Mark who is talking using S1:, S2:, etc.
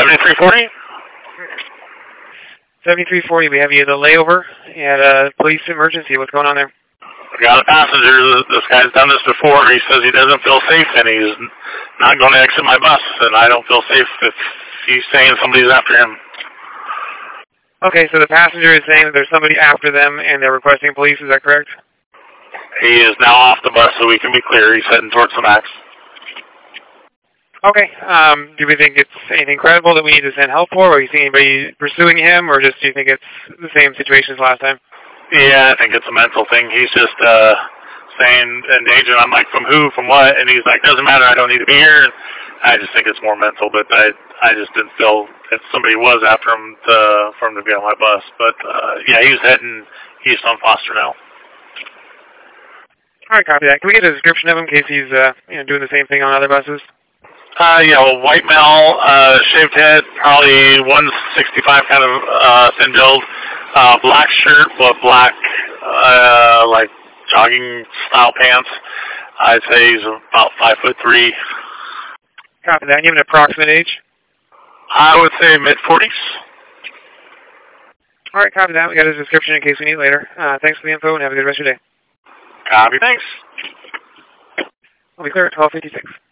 S1: 7340?
S2: 7340, we have you in the layover at a police emergency. What's going on there?
S1: I got a passenger. This guy's done this before. He says he doesn't feel safe and he's not going to exit my bus, and I don't feel safe if he's saying somebody's after him.
S2: Okay, so the passenger is saying that there's somebody after them and they're requesting police, is that correct?
S1: He is now off the bus, so we can be clear. He's heading towards the max.
S2: Okay, do we think it's anything credible that we need to send help for, or you see anybody pursuing him, or just do you think it's the same situation as last time?
S1: Yeah, I think it's a mental thing. He's just saying, and agent, I'm like, from who, from what? And he's like, doesn't matter, I don't need to be here. And I just think it's more mental, but I just didn't feel if somebody was after him for him to be on my bus. But yeah, he's heading east on Foster now.
S2: All right, copy that. Can we get a description of him in case he's doing the same thing on other buses?
S1: Yeah, well, white male, shaved head, probably 165 kind of thin build, black shirt, but black like jogging style pants. I'd say he's about 5'3".
S2: Copy that. You have an approximate age?
S1: I would say mid-40s.
S2: All right, copy that. We got his description in case we need it later. Thanks for the info and have a good rest of your day.
S1: Copy, thanks.
S2: I'll be clear at 12:56.